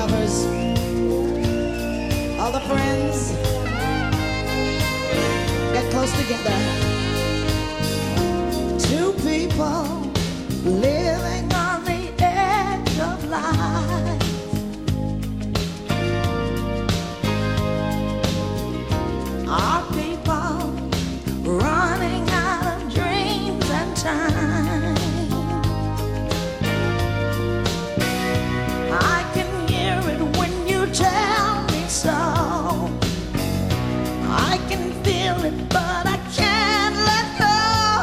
lovers, all the friends, get close together. Two people living on the edge of life. Are people running out of dreams and time? I can hear it when you tell me so. I can feel it, but I can't let go.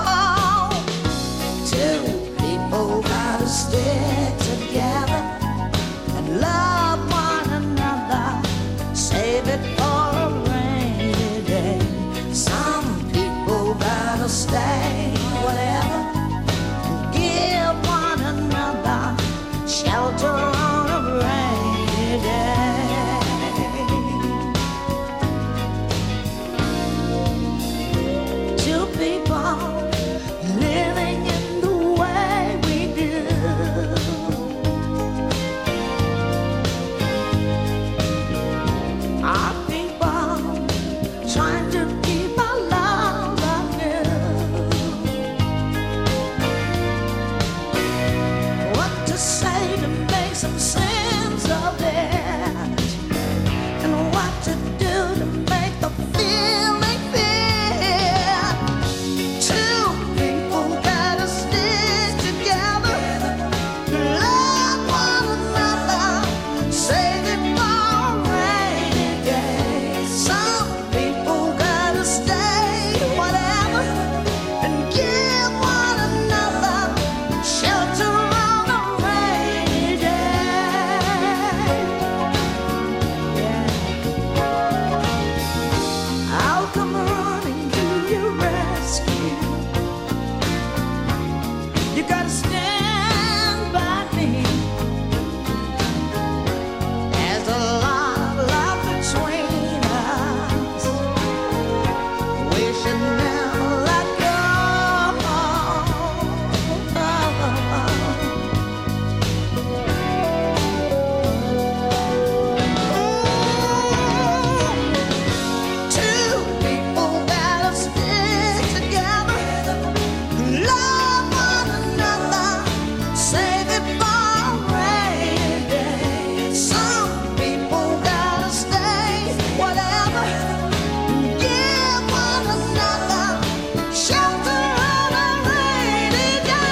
Two people gotta stick together and love one another. Save it for a rainy day. Some people gotta stay, whatever, and give one another shelter on a rainy day. Two people living in the way we do. Our people trying to keep our love anew. What to say to make some sense of it, and what to do to make the feeling fit. Two people gotta stick together, love one another, save it for a rainy day. Some people gotta stay, whatever, and give one another shelter on a rainy day. I'll come running to your rescue. You gotta stand by me. There's a lot of love between us. We should never let go. Two people gotta stick together, love one another, save it for a rainy day. Some people gotta stay, whatever, give one another shelter on a rainy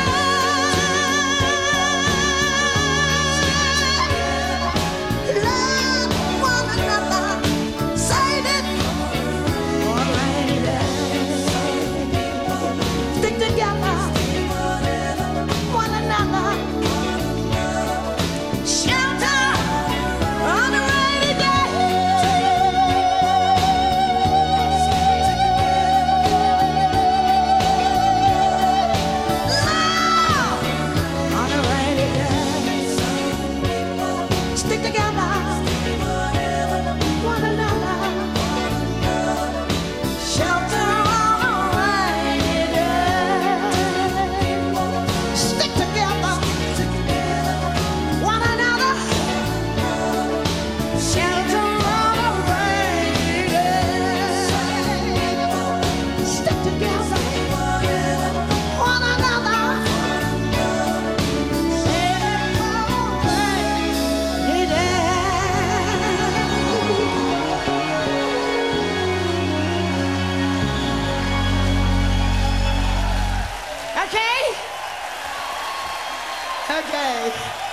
day. Love one another, save it for a rainy day. Stick together, one another, shelter on a rainy day. Love on a rainy day. Stick together, one another, shelter on a rainy day. Stick together, one another, shelter on a rainy day. Stick together, one another, rainy day. Okay? Okay.